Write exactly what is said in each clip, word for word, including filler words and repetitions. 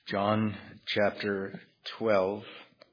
John chapter twelve,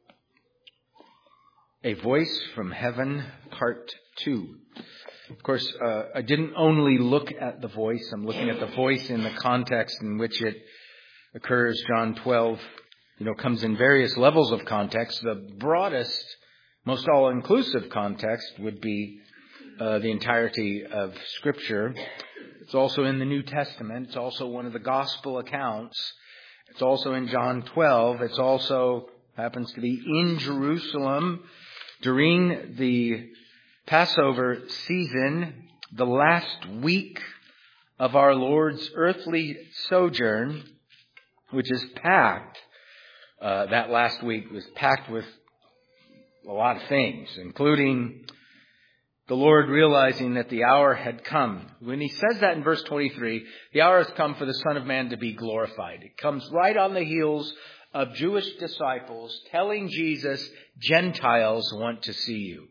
A Voice from Heaven, part two. Of course, uh, I didn't only look at the voice. I'm looking at the voice in the context in which it occurs. John twelve, you know, comes in various levels of context. The broadest, most all-inclusive context would be uh, the entirety of Scripture. It's also in the New Testament. It's also one of the gospel accounts. It's also in John twelve. It's also happens to be in Jerusalem during the Passover season, the last week of our Lord's earthly sojourn, which is packed. Uh, that last week was packed with a lot of things, including the Lord realizing that the hour had come. When he says that in verse twenty-three, the hour has come for the Son of Man to be glorified. It comes right on the heels of Jewish disciples telling Jesus, Gentiles want to see you.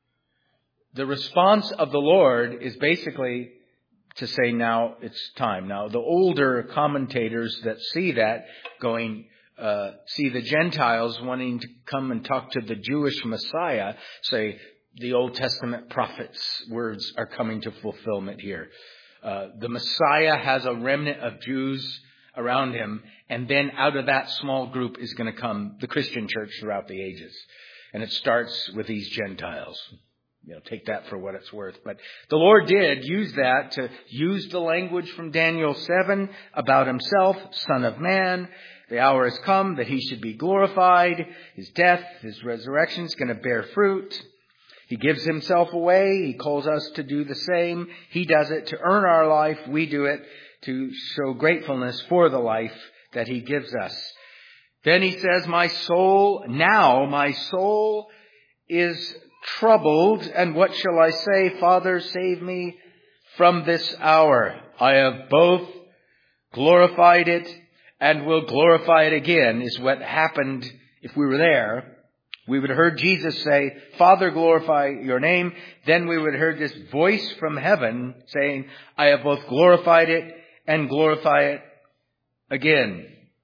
The response of the Lord is basically to say, now it's time. Now, the older commentators that see that going, uh, see the Gentiles wanting to come and talk to the Jewish Messiah, say, the Old Testament prophets' words are coming to fulfillment here. Uh, the Messiah has a remnant of Jews around him, and then out of that small group is going to come the Christian church throughout the ages. And it starts with these Gentiles. You know, take that for what it's worth. But the Lord did use that to use the language from Daniel seven about himself, Son of Man. The hour has come that he should be glorified. His death, his resurrection is going to bear fruit. He gives himself away. He calls us to do the same. He does it to earn our life. We do it to show gratefulness for the life that he gives us. Then he says, my soul, now my soul is troubled. And what shall I say? Father, save me from this hour. I have both glorified it and will glorify it again, is what happened if we were there. We would have heard Jesus say, Father, glorify your name. Then we would have heard this voice from heaven saying, I have both glorified it and glorify it again.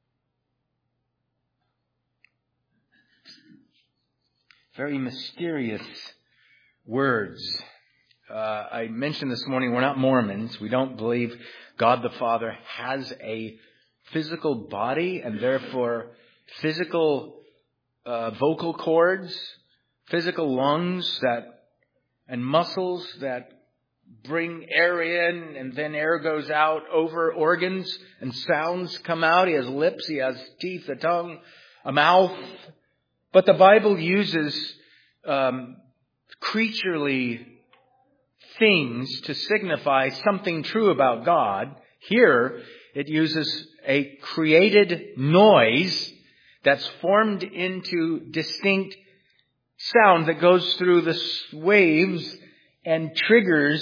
Very mysterious words. Uh, I mentioned this morning, we're not Mormons. We don't believe God the Father has a physical body and therefore physical Uh, vocal cords, physical lungs that, and muscles that bring air in and then air goes out over organs and sounds come out. He has lips, he has teeth, a tongue, a mouth. But the Bible uses um, creaturely things to signify something true about God. Here it uses a created noise that's formed into distinct sound that goes through the waves and triggers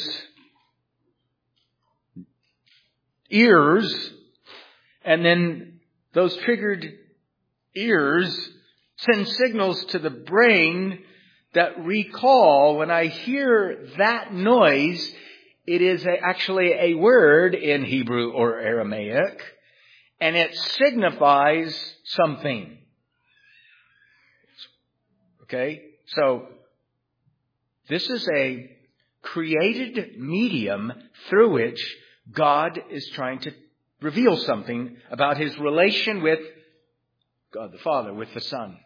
ears. And then those triggered ears send signals to the brain that recall. When I hear that noise, it is a, actually a word in Hebrew or Aramaic. And it signifies something. Okay? So, this is a created medium through which God is trying to reveal something about his relation with God the Father, with the Son.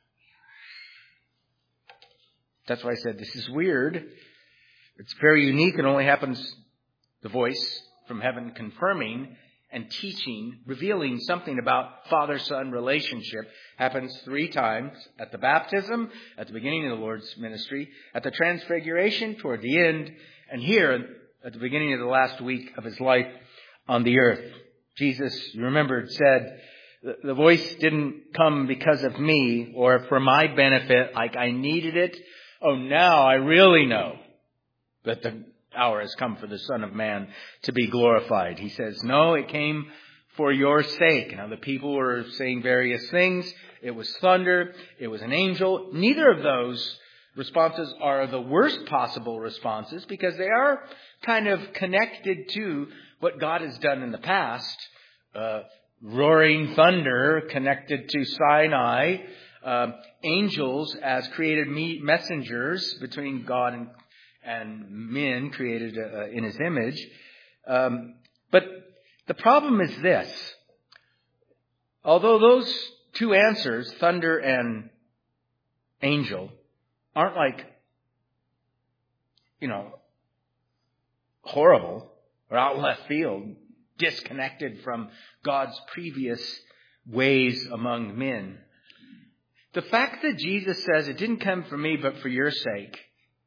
That's why I said this is weird. It's very unique. It only happens, the voice from heaven confirming and teaching, revealing something about Father-Son relationship happens three times. At the baptism, at the beginning of the Lord's ministry, at the transfiguration, toward the end, and here at the beginning of the last week of his life on the earth. Jesus, you remember, said, the voice didn't come because of me or for my benefit, like I needed it. Oh, now I really know that the hour has come for the Son of Man to be glorified. He says, no, it came for your sake. Now the people were saying various things. It was thunder. It was an angel. Neither of those responses are the worst possible responses because they are kind of connected to what God has done in the past. Uh, roaring thunder connected to Sinai, uh, angels as created me- messengers between God and, and men created uh, in His image. Um, but the problem is this. Although those two answers, thunder and angel, aren't like, you know, horrible or out left field, disconnected from God's previous ways among men. The fact that Jesus says it didn't come for me but for your sake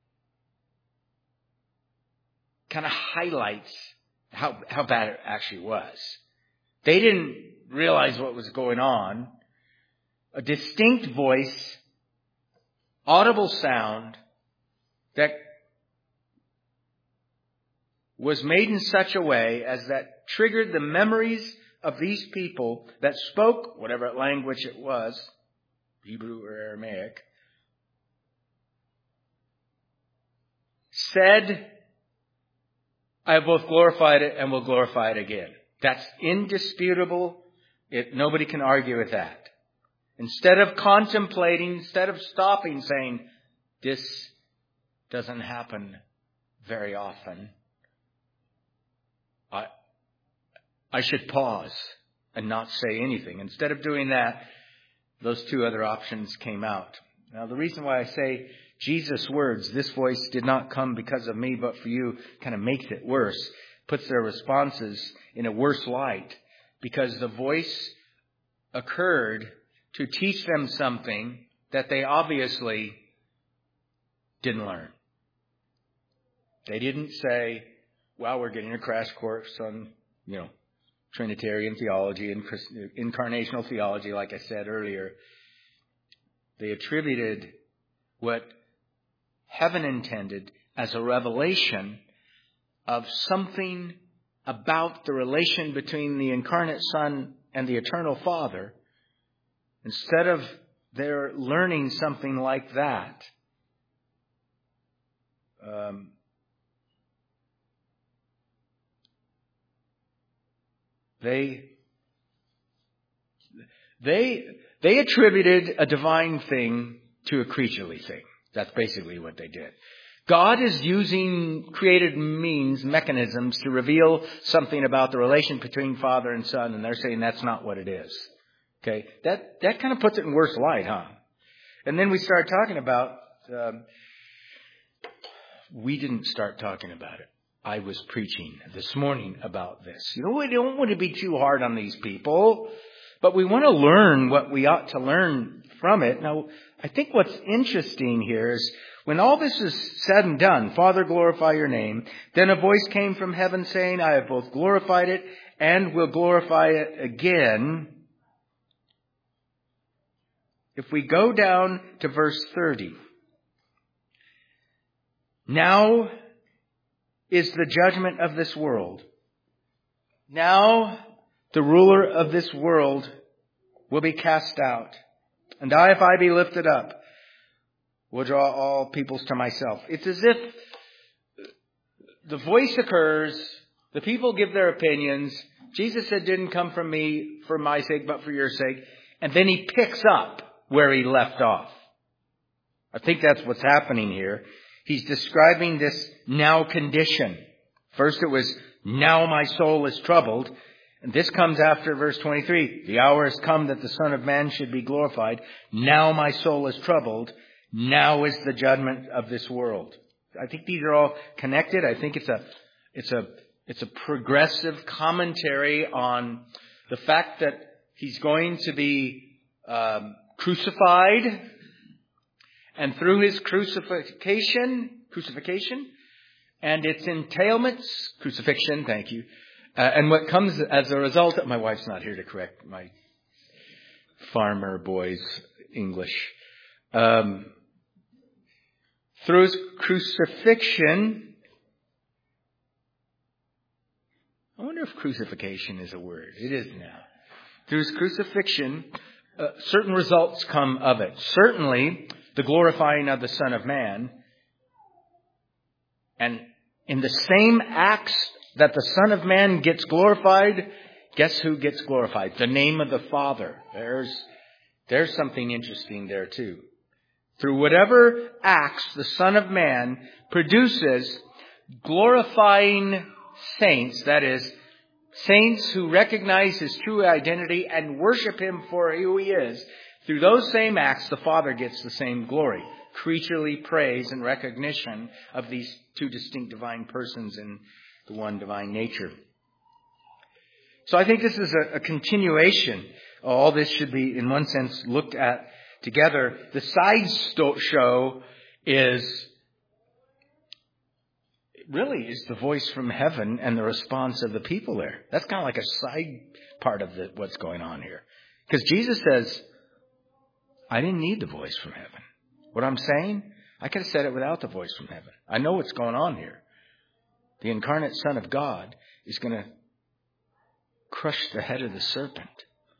kind of highlights how, how bad it actually was. They didn't realize what was going on. A distinct voice, audible sound that was made in such a way as that triggered the memories of these people that spoke whatever language it was, Hebrew or Aramaic, said, I have both glorified it and will glorify it again. That's indisputable. It, nobody can argue with that. Instead of contemplating, instead of stopping saying, this doesn't happen very often, I, I should pause and not say anything. Instead of doing that, those two other options came out. Now, the reason why I say Jesus' words, this voice did not come because of me, but for you, kind of makes it worse, puts their responses in a worse light, because the voice occurred to teach them something that they obviously didn't learn. They didn't say, well, we're getting a crash course on, you know, Trinitarian theology and incarnational theology, like I said earlier. They attributed what heaven intended as a revelation of something about the relation between the incarnate Son and the eternal Father. Instead of their learning something like that, um, they they they attributed a divine thing to a creaturely thing. That's basically what they did. God is using created means, mechanisms to reveal something about the relation between Father and Son, and they're saying that's not what it is. Okay, that that kind of puts it in worse light, huh? And then we start talking about, um, we didn't start talking about it. I was preaching this morning about this. You know, we don't want to be too hard on these people, but we want to learn what we ought to learn from it. Now, I think what's interesting here is when all this is said and done, Father, glorify your name, then a voice came from heaven saying, I have both glorified it and will glorify it again. If we go down to verse thirty, now is the judgment of this world. Now the ruler of this world will be cast out. And I, if I be lifted up, will draw all peoples to myself. It's as if the voice occurs, the people give their opinions. Jesus said, didn't come from me for my sake, but for your sake. And then he picks up where he left off. I think that's what's happening here. He's describing this now condition. First it was, now my soul is troubled. And this comes after verse twenty-three. The hour has come that the Son of Man should be glorified. Now my soul is troubled. Now is the judgment of this world. I think these are all connected. I think it's a, it's a, it's a progressive commentary on the fact that he's going to be um, crucified, and through his crucifixion, crucifixion, and its entailments, crucifixion, thank you, uh, and what comes as a result of, my wife's not here to correct my farmer boy's English. Um, through his crucifixion, I wonder if crucifixion is a word. It is now. Through his crucifixion, uh, certain results come of it. Certainly, the glorifying of the Son of Man. And in the same acts that the Son of Man gets glorified, Guess who gets glorified? The name of the Father. There's, there's something interesting there too. Through whatever acts the Son of Man produces, glorifying saints, that is, saints who recognize His true identity and worship Him for who He is, through those same acts, the Father gets the same glory. Creaturely praise and recognition of these two distinct divine persons in the one divine nature. So I think this is a, a continuation. All this should be, in one sense, looked at together. The side sto- show is really is the voice from heaven and the response of the people there. That's kind of like a side part of the, what's going on here. Because Jesus says, I didn't need the voice from heaven. What I'm saying, I could have said it without the voice from heaven. I know what's going on here. The incarnate Son of God is going to crush the head of the serpent.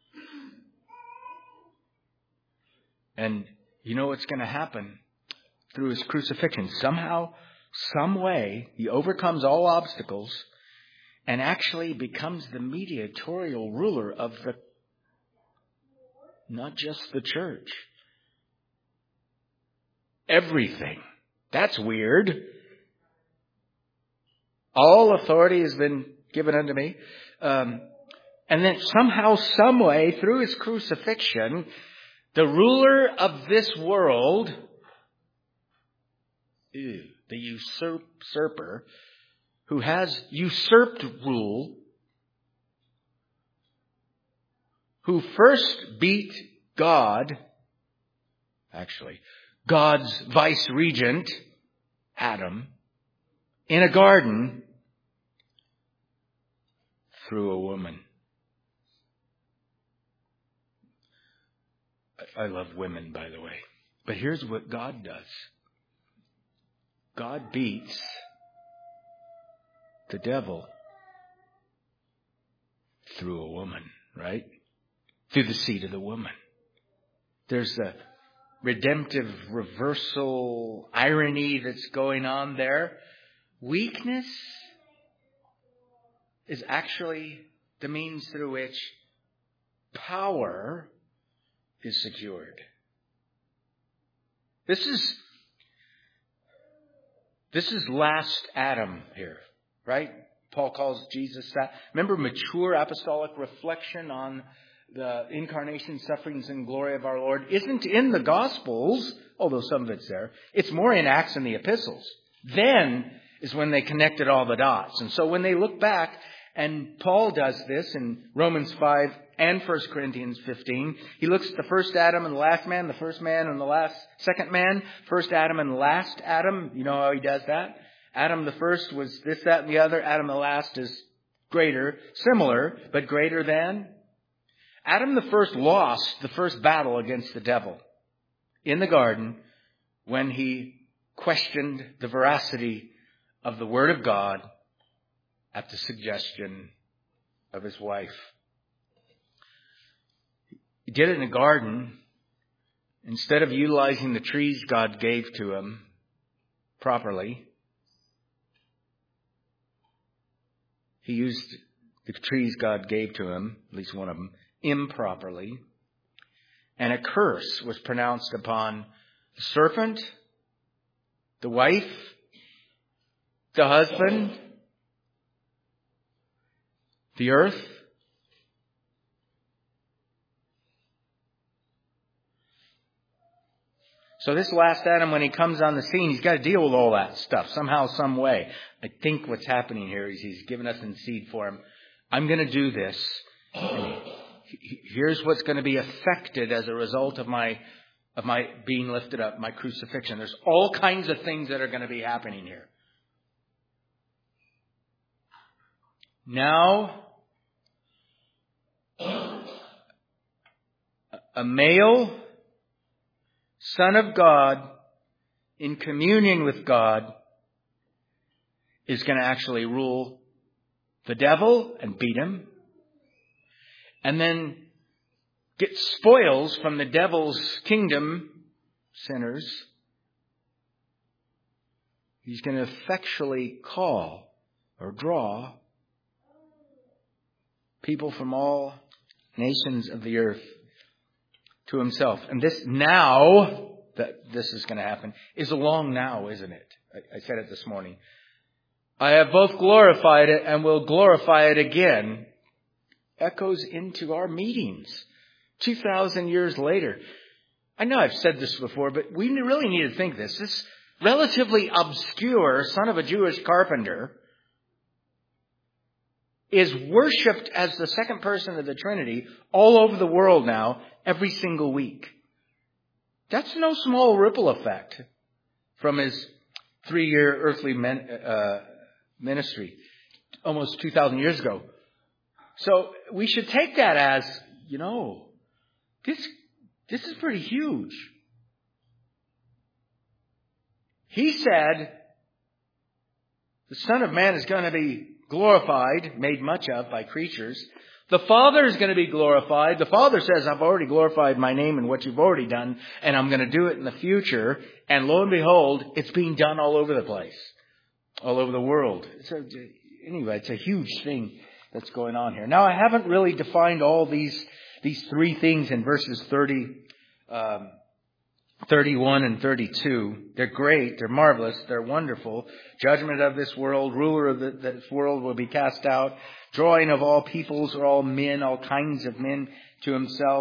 And you know what's going to happen through His crucifixion? Somehow, some way, He overcomes all obstacles and actually becomes the mediatorial ruler of the, not just the church, everything. That's weird. All authority has been given unto me. Um, and then somehow, some way, through His crucifixion, the ruler of this world, ew, the usurper, who has usurped rule, who first beat God, actually, God's vice-regent, Adam, in a garden through a woman. I love women, by the way. But here's what God does. God beats the devil through a woman, right? Through the seed of the woman. There's a redemptive reversal irony that's going on there. Weakness is actually the means through which power is secured. This is this is last Adam here, right? Paul calls Jesus that. Remember, mature apostolic reflection on the incarnation, sufferings, and glory of our Lord isn't in the Gospels, although some of it's there. It's more in Acts and the epistles. Then is when they connected all the dots. And so when they look back, and Paul does this in Romans five and First Corinthians fifteen. He looks at the first Adam and the last man, the first man and the last second man, first Adam and the last Adam. You know how he does that? Adam the first was this, that, and the other. Adam the last is greater, similar, but greater than. Adam the first lost the first battle against the devil in the garden when he questioned the veracity of the Word of God at the suggestion of his wife. He did it in a garden. Instead of utilizing the trees God gave to him properly, he used the trees God gave to him, at least one of them, improperly. And a curse was pronounced upon the serpent, the wife, the husband, the earth. So this last Adam, when he comes on the scene, he's got to deal with all that stuff somehow, some way. I think what's happening here is he's given us in seed form. I'm going to do this. And here's what's going to be affected as a result of my of my being lifted up, my crucifixion. There's all kinds of things that are going to be happening here. Now, a male Son of God in communion with God is going to actually rule the devil and beat him, and then get spoils from the devil's kingdom, sinners. He's going to effectually call or draw people from all nations of the earth to himself. And this now, that this is going to happen, is a long now, isn't it? I, I said it this morning. I have both glorified it and will glorify it again. Echoes into our meetings two thousand years later. I know I've said this before, but we really need to think this. This relatively obscure son of a Jewish carpenter is worshipped as the second person of the Trinity all over the world now, every single week. That's no small ripple effect from his three-year earthly men, uh, ministry almost two thousand years ago. So we should take that as, you know, this, this is pretty huge. He said the Son of Man is going to be glorified, made much of by creatures. The Father is going to be glorified. The Father says, I've already glorified my name and what you've already done, and I'm going to do it in the future. And lo and behold, it's being done all over the place, all over the world. So anyway, it's a huge thing that's going on here. Now, I haven't really defined all these these three things in verses thirty, um, thirty-one and thirty-two. They're great. They're marvelous. They're wonderful. Judgment of this world. Ruler of the, this world will be cast out. Drawing of all peoples or all men, all kinds of men to himself.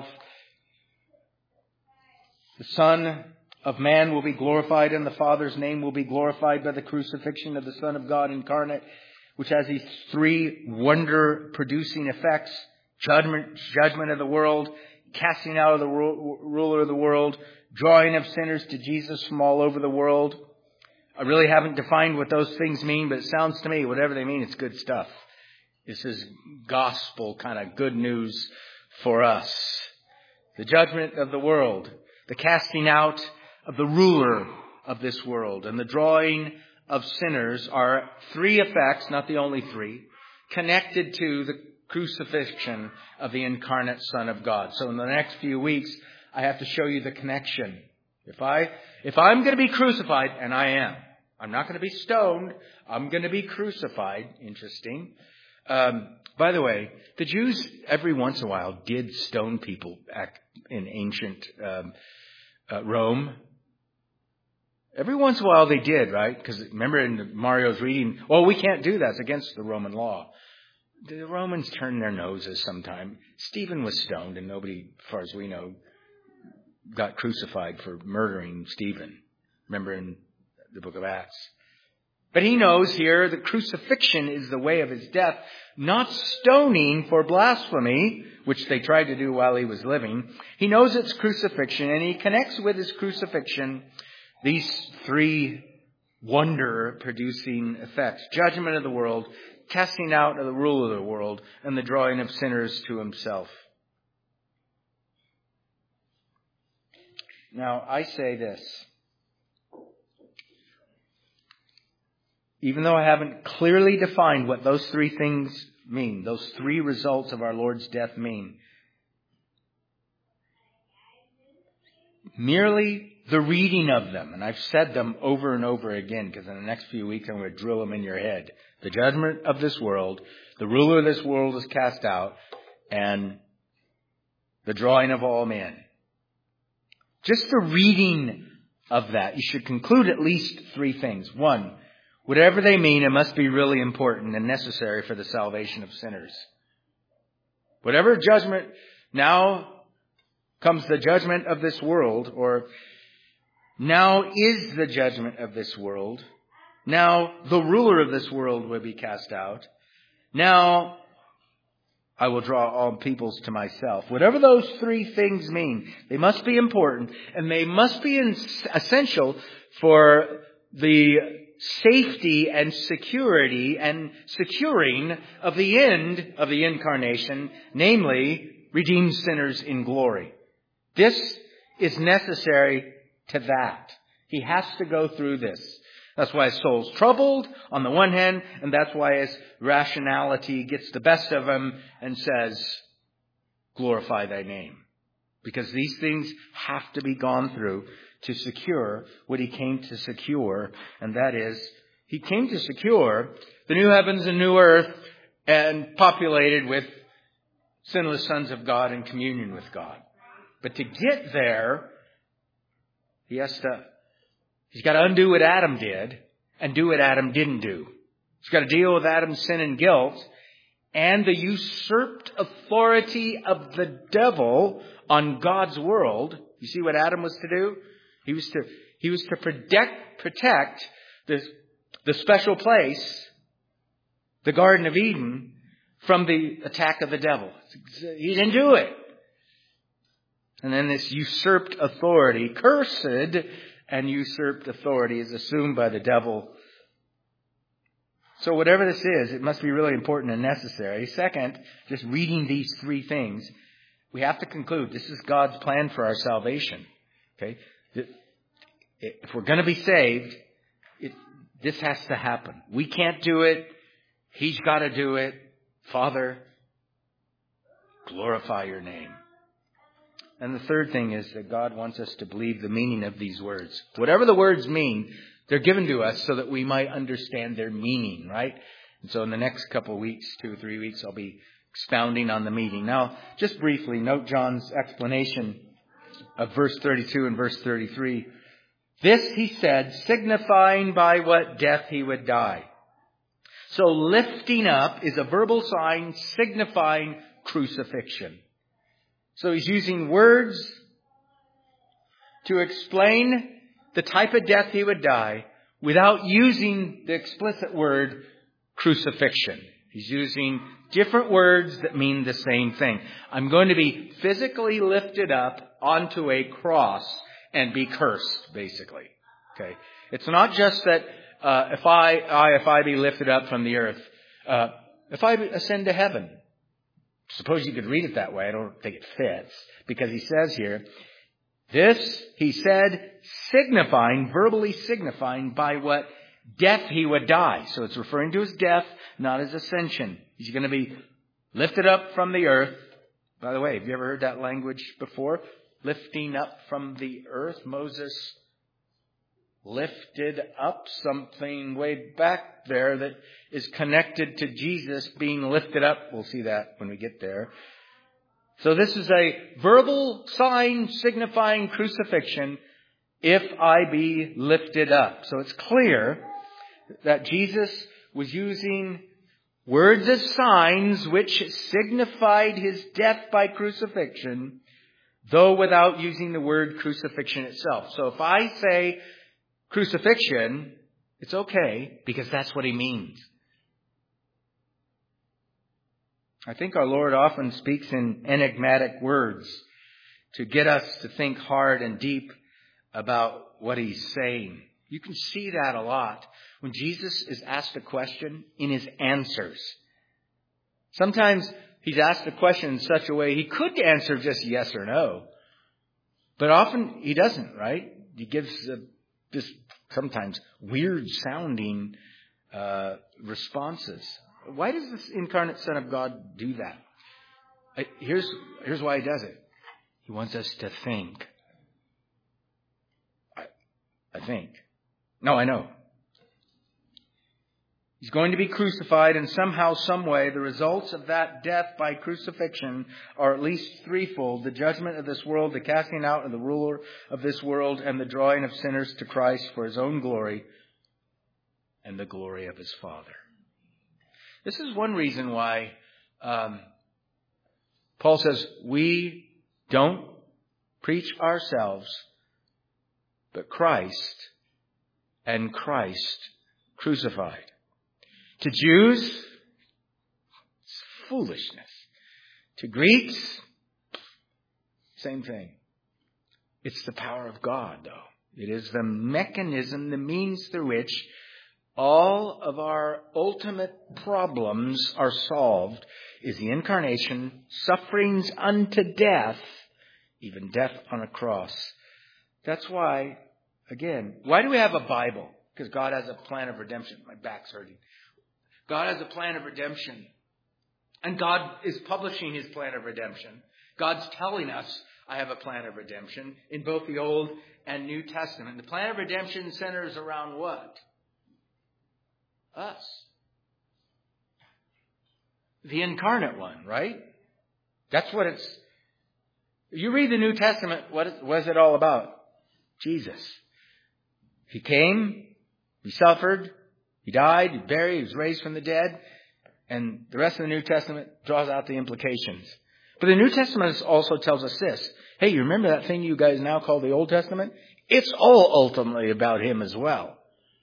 The Son of Man will be glorified, and the Father's name will be glorified by the crucifixion of the Son of God incarnate, which has these three wonder-producing effects. Judgment, judgment of the world, casting out of the ru- ruler of the world, drawing of sinners to Jesus from all over the world. I really haven't defined what those things mean, but it sounds to me, whatever they mean, it's good stuff. This is gospel kind of good news for us. The judgment of the world, the casting out of the ruler of this world, and the drawing of sinners are three effects, not the only three, connected to the crucifixion of the incarnate Son of God. So in the next few weeks, I have to show you the connection. If I, if I'm going to be crucified, and I am, I'm not going to be stoned, I'm going to be crucified. Interesting. Um, by the way, the Jews every once in a while did stone people back in ancient um, uh, Rome. Every once in a while they did, right? Because remember in Mario's reading, oh, we can't do that. It's against the Roman law. The Romans turned their noses sometime. Stephen was stoned, and nobody, as far as we know, got crucified for murdering Stephen. Remember in the book of Acts. But he knows here that crucifixion is the way of his death, not stoning for blasphemy, which they tried to do while he was living. He knows it's crucifixion, and he connects with his crucifixion these three wonder-producing effects. Judgment of the world, casting out of the rule of the world, and the drawing of sinners to himself. Now, I say this. Even though I haven't clearly defined what those three things mean, those three results of our Lord's death mean, merely the reading of them, and I've said them over and over again, because in the next few weeks I'm going to drill them in your head. The judgment of this world, the ruler of this world is cast out, and the drawing of all men. Just the reading of that, you should conclude at least three things. One, whatever they mean, it must be really important and necessary for the salvation of sinners. Whatever judgment, now comes the judgment of this world, or now is the judgment of this world. Now the ruler of this world will be cast out. Now I will draw all peoples to myself. Whatever those three things mean, they must be important, and they must be essential for the safety and security and securing of the end of the incarnation, namely, redeemed sinners in glory. This is necessary to that. He has to go through this. That's why his soul's troubled on the one hand, and that's why his rationality gets the best of him and says, glorify thy name. Because these things have to be gone through to secure what he came to secure, and that is, he came to secure the new heavens and new earth and populated with sinless sons of God in communion with God. But to get there, he has to, he's got to undo what Adam did and do what Adam didn't do. He's got to deal with Adam's sin and guilt and the usurped authority of the devil on God's world. You see what Adam was to do? He was to, he was to protect, protect the, the special place, the Garden of Eden, from the attack of the devil. He didn't do it. And then this usurped authority, cursed and usurped authority, is assumed by the devil. So whatever this is, it must be really important and necessary. Second, just reading these three things, we have to conclude this is God's plan for our salvation. Okay? If we're going to be saved, it, this has to happen. We can't do it. He's got to do it. Father, glorify your name. And the third thing is that God wants us to believe the meaning of these words. Whatever the words mean, they're given to us so that we might understand their meaning, right? And so in the next couple of weeks, two or three weeks, I'll be expounding on the meaning. Now, just briefly, note John's explanation of verse thirty-two and verse thirty-three. This, he said, signifying by what death he would die. So lifting up is a verbal sign signifying crucifixion. So he's using words to explain the type of death he would die without using the explicit word crucifixion. He's using different words that mean the same thing. I'm going to be physically lifted up onto a cross and be cursed, basically. Okay. It's not just that uh, if I, I, if I be lifted up from the earth, uh, if I ascend to heaven. Suppose you could read it that way. I don't think it fits, because he says here, this, he said, signifying, verbally signifying by what death he would die. So it's referring to his death, not his ascension. He's going to be lifted up from the earth. By the way, have you ever heard that language before? Lifting up from the earth. Moses lifted up something way back there that is connected to Jesus being lifted up. We'll see that when we get there. So this is a verbal sign signifying crucifixion, if I be lifted up. So it's clear that Jesus was using words as signs which signified his death by crucifixion, though without using the word crucifixion itself. So if I say crucifixion, it's okay, because that's what he means. I think our Lord often speaks in enigmatic words to get us to think hard and deep about what he's saying. You can see that a lot when Jesus is asked a question in his answers. Sometimes he's asked a question in such a way he could answer just yes or no. But often he doesn't, right? He gives a, this sometimes weird sounding uh, responses. Why does this incarnate Son of God do that? Here's, here's why he does it. He wants us to think. I, I think. No, I know. He's going to be crucified, and somehow, some way, the results of that death by crucifixion are at least threefold: the judgment of this world, the casting out of the ruler of this world, and the drawing of sinners to Christ for his own glory and the glory of his Father. This is one reason why um, Paul says we don't preach ourselves, but Christ and Christ crucified. To Jews, it's foolishness. To Greeks, same thing. It's the power of God, though. It is the mechanism, the means through which all of our ultimate problems are solved, is the incarnation, sufferings unto death, even death on a cross. That's why, again, why do we have a Bible? Because God has a plan of redemption. My back's hurting. God has a plan of redemption. And God is publishing his plan of redemption. God's telling us, I have a plan of redemption in both the Old and New Testament. The plan of redemption centers around what? Us. The incarnate one, right? That's what it's... You read the New Testament, what is, what is it all about? Jesus. He came, He suffered, He died, He buried, He was raised from the dead. And the rest of the New Testament draws out the implications. But the New Testament also tells us this. Hey, you remember that thing you guys now call the Old Testament? It's all ultimately about Him as well.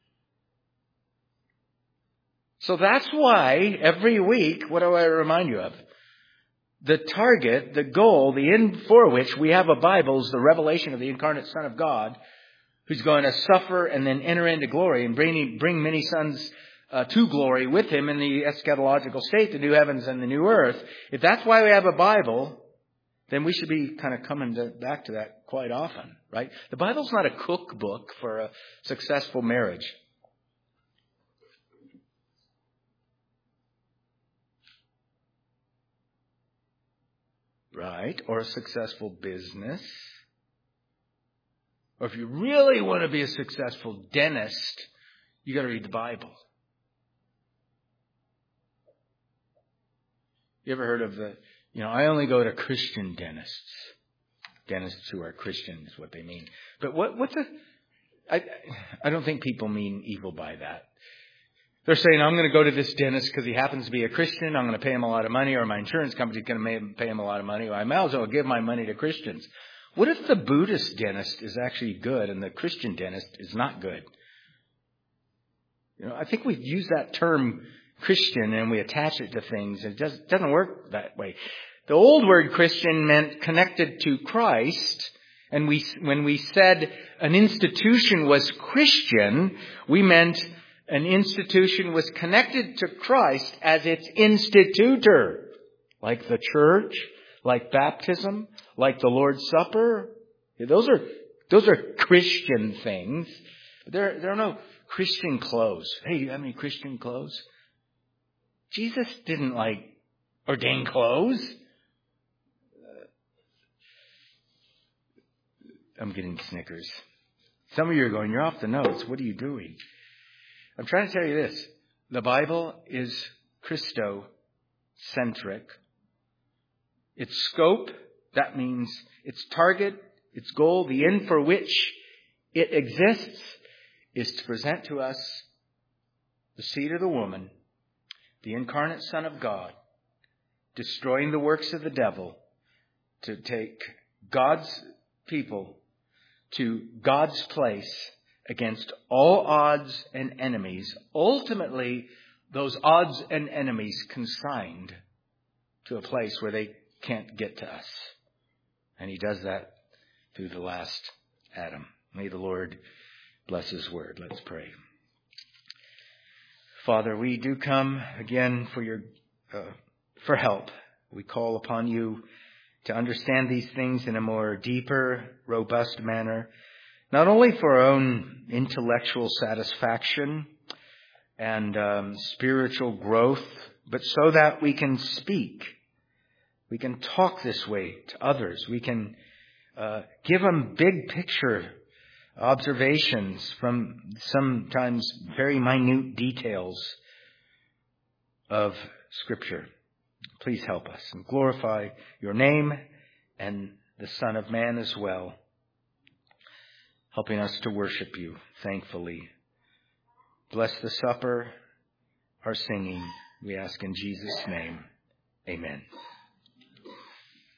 So that's why every week, what do I remind you of? The target, the goal, the end for which we have a Bible is the revelation of the incarnate Son of God, who's going to suffer and then enter into glory and bring, bring many sons uh, to glory with Him in the eschatological state, the new heavens and the new earth. If that's why we have a Bible, then we should be kind of coming to, back to that quite often, right? The Bible's not a cookbook for a successful marriage. Right? Or a successful business. Or if you really want to be a successful dentist, you got to read the Bible. You ever heard of the, you know, I only go to Christian dentists. Dentists who are Christian is what they mean. But what, what's a, I, I don't think people mean evil by that. They're saying, I'm going to go to this dentist because he happens to be a Christian. I'm going to pay him a lot of money, or my insurance company is going to pay him a lot of money. Or I might as well give my money to Christians. What if the Buddhist dentist is actually good and the Christian dentist is not good? You know, I think we use that term Christian and we attach it to things. It just doesn't work that way. The old word Christian meant connected to Christ. And we, when we said an institution was Christian, we meant an institution was connected to Christ as its institutor. Like the church, like baptism, like the Lord's Supper. Those are, those are Christian things. There, there are no Christian clothes. Hey, do you have any Christian clothes? Jesus didn't like ordain clothes. I'm getting snickers. Some of you are going, you're off the notes. What are you doing? I'm trying to tell you this. The Bible is Christocentric. Its scope, that means its target, its goal, the end for which it exists, is to present to us the seed of the woman, the incarnate Son of God, destroying the works of the devil, to take God's people to God's place against all odds and enemies. Ultimately, those odds and enemies consigned to a place where they can't get to us. And He does that through the last Adam. May the Lord bless His word. Let's pray. Father, we do come again for your uh, for help. We call upon you to understand these things in a more deeper, robust manner, not only for our own intellectual satisfaction and um, spiritual growth, but so that we can speak. We can talk this way to others. We can uh, give them big picture observations from sometimes very minute details of Scripture. Please help us and glorify your name and the Son of Man as well, helping us to worship you thankfully. Bless the supper, our singing, we ask in Jesus' name. Amen.